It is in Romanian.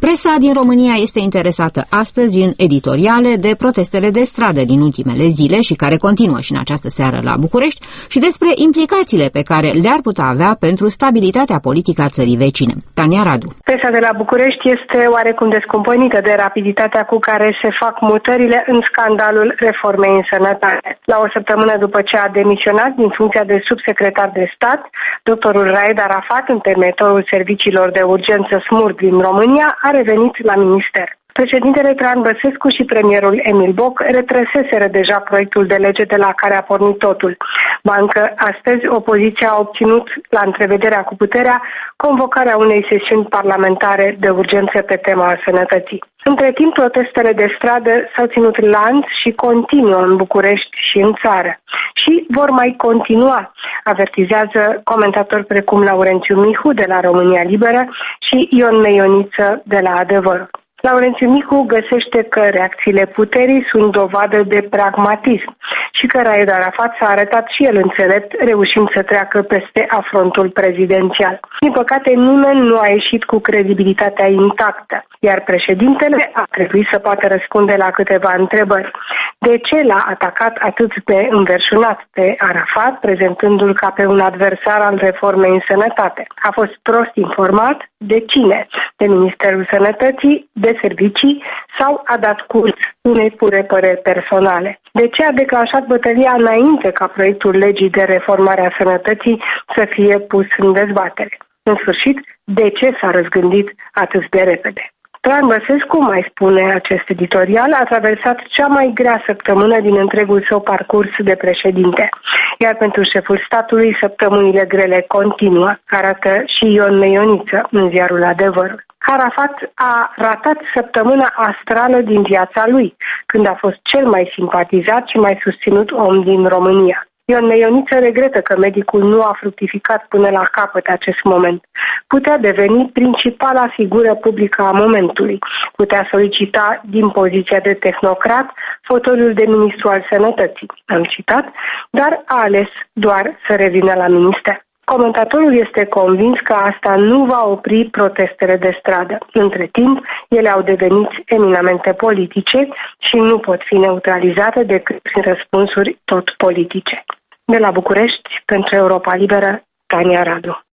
Presa din România este interesată astăzi în editoriale de protestele de stradă din ultimele zile și care continuă și în această seară la București și despre implicațiile pe care le-ar putea avea pentru stabilitatea politică a țării vecine. Tania Radu. Presa de la București este oarecum descumpănită de rapiditatea cu care se fac mutările în scandalul reformei în sănătate. La o săptămână după ce a demisionat din funcția de subsecretar de stat, doctorul Raed Arafat, întemeitorul serviciilor de urgență SMURG din România, a revenit la minister. Președintele Traian Băsescu și premierul Emil Boc retrăseseră deja proiectul de lege de la care a pornit totul. Bancă, astăzi, opoziția a obținut, la întrevederea cu puterea, convocarea unei sesiuni parlamentare de urgență pe tema sănătății. Între timp, protestele de stradă s-au ținut lanț și continuă în București și în țară. Și vor mai continua, avertizează comentatori precum Laurențiu Mihu de la România Liberă și Ion Meioniță de la Adevăr. Laurențiu Mihu găsește că reacțiile puterii sunt dovadă de pragmatism și că Raed Arafat s-a arătat și el înțelept, reușind să treacă peste afrontul prezidențial. Din păcate, nimeni nu a ieșit cu credibilitatea intactă, iar președintele a trebuit să poată răspunde la câteva întrebări. De ce l-a atacat atât de înverșunat pe Arafat, prezentându-l ca pe un adversar al reformei în sănătate? A fost prost informat? De cine? De Ministerul Sănătății? De servicii? Sau a dat curs unei pure păreri personale? De ce a declanșat bătălia înainte ca proiectul legii de reformare a sănătății să fie pus în dezbatere? În sfârșit, de ce s-a răzgândit atât de repede? Traian Băsescu, mai spune acest editorial, a traversat cea mai grea săptămână din întregul său parcurs de președinte. Iar pentru șeful statului, săptămânile grele continuă, arată și Ion Meioniță în ziarul Adevărul. Arafat a ratat săptămâna astrală din viața lui, când a fost cel mai simpatizat și mai susținut om din România. Ion Meioniță regretă că medicul nu a fructificat până la capăt acest moment. Putea deveni principala figură publică a momentului. Putea solicita din poziția de tehnocrat fotoliul de ministru al sănătății. Am citat, dar a ales doar să revină la minister. Comentatorul este convins că asta nu va opri protestele de stradă. Între timp, ele au devenit eminamente politice și nu pot fi neutralizate decât prin răspunsuri tot politice. De la București, pentru Europa Liberă, Tania Radu.